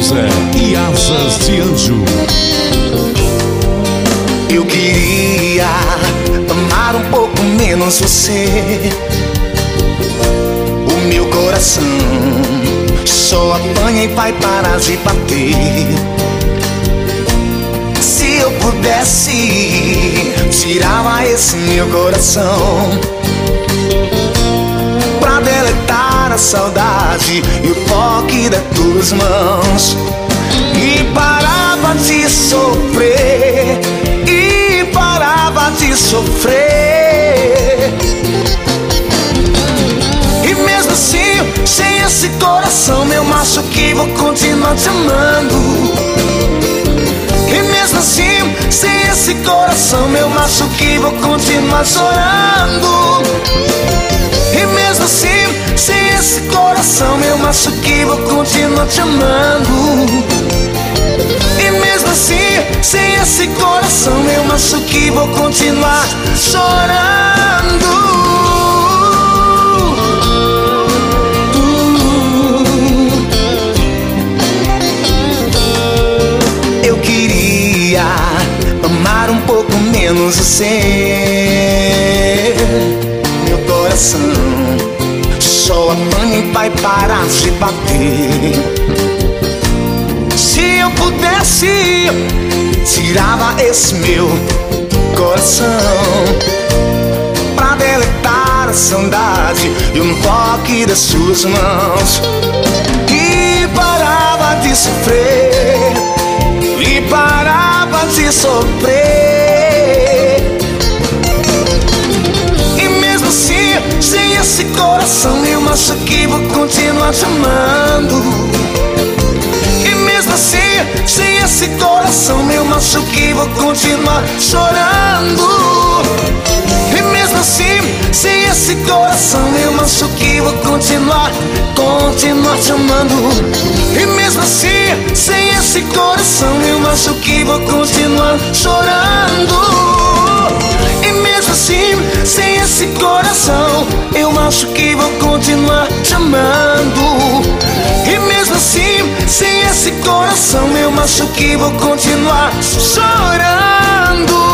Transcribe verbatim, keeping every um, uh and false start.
José e Asas de Anjo. Eu queria amar um pouco menos você. O meu coração só apanha e vai parar de bater. Se eu pudesse, tirava esse meu coração pra deletar a saudade e o toque das tuas mãos. E parava de sofrer, e parava de sofrer. E mesmo assim, sem esse coração meu machuque, vou continuar te amando. E mesmo assim, sem esse coração meu machuque, vou continuar chorando. E mesmo assim, sem esse coração meu machuque, vou continuar te amando. E mesmo assim, sem esse coração meu machuque, vou continuar chorando. Eu queria amar um pouco menos você. Meu coração só apanha e vai parar de bater. Se eu pudesse, tirava esse meu coração pra deletar a saudade e um toque das suas mãos. E parava de sofrer, e parava de sofrer. E mesmo assim, sem esse coração eu machuque, vou continuar te amando. E mesmo assim, sem esse coração meu machuque, vou continuar chorando. E mesmo assim, sem esse coração meu machuque, vou continuar, continuar te amando. E mesmo assim, sem esse coração meu machuque, vou continuar chorando. E mesmo assim, sem esse coração eu machuque, vou continuar te amando. E mesmo assim, sem esse coração eu machuque, vou continuar chorando.